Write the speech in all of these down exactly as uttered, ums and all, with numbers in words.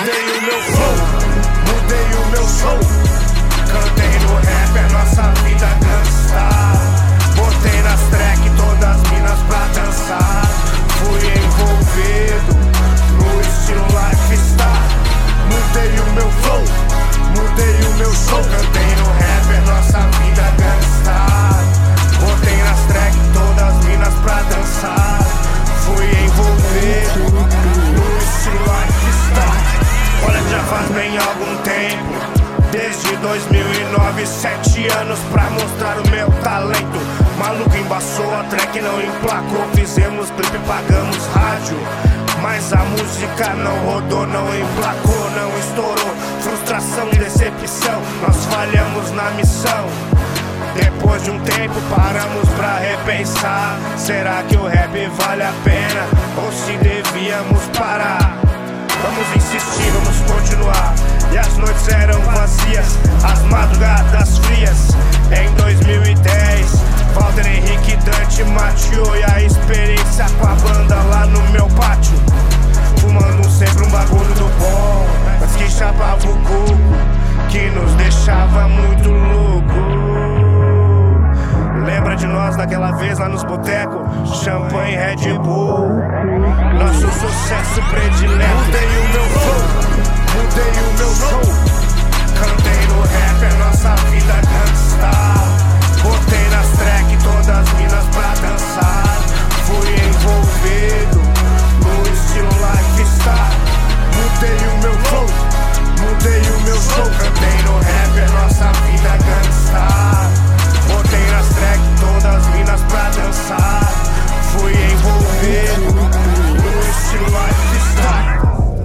Mudei o meu flow, mudei o meu show. Cantei no rap, é nossa vida gangsta. Botei nas track todas as minas pra dançar. Fui envolvido no estilo lifestyle. Mudei o meu flow, mudei o meu show. Cantei no rap, é nossa vida gangsta. Botei nas track todas as minas pra dançar. Fui envolvido no estilo lifestyle. Olha, já faz bem algum tempo, desde dois mil e nove, sete anos pra mostrar o meu talento. Maluco embaçou, a track não emplacou. Fizemos clipe, pagamos rádio, mas a música não rodou, não emplacou, não estourou. Frustração e decepção, nós falhamos na missão. Depois de um tempo paramos pra repensar. Será que o rap vale a pena ou se devíamos parar? Vamos insistir, vamos continuar. E as noites eram vazias, as madrugadas frias. Em dois mil e dez, Walter Henrique, Dante, Mateo e a experiência com a banda lá no meu pátio. Fumando sempre um bagulho do bom, mas que chapava o cuco, que nos deixava muito louco. Lembra de nós daquela vez lá nos botecos? Champanhe, Red Bull, nosso sucesso predileto. Mudei o meu flow, mudei o meu show. Cantei no rap, é nossa vida gangsta. Botei nas track todas as minas pra dançar. Fui envolvido no estilo lifestyle. Mudei o meu flow, mudei o meu show. Cantei no rap, é nossa vida gangsta. Botei nas track todas as minas pra dançar. Fui envolvido no estilo lifestyle.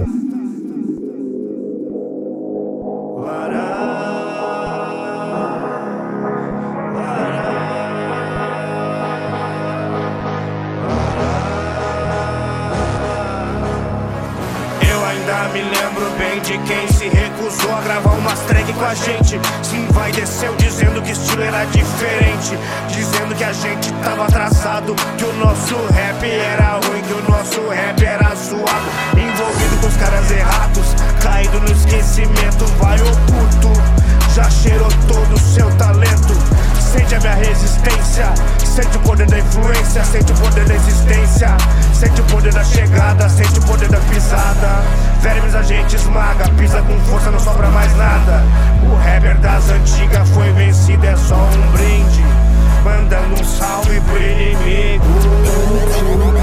Me lembro bem de quem se recusou a gravar umas track com a gente. Se envaideceu dizendo que o estilo era diferente, dizendo que a gente tava atrasado, que o nosso rap era ruim, que o nosso rap era zoado. Envolvido com os caras errados, caído no esquecimento. Vai, ô puto, já cheirou todo o seu talento. Sente a minha resistência, sente o poder da influência, sente o poder da existência, sente o poder da chegada, sente o poder da pisada. Vermes a gente esmaga, pisa com força, não sobra mais nada. O rapper das antigas foi vencido, é só um brinde, mandando um salve pro inimigo.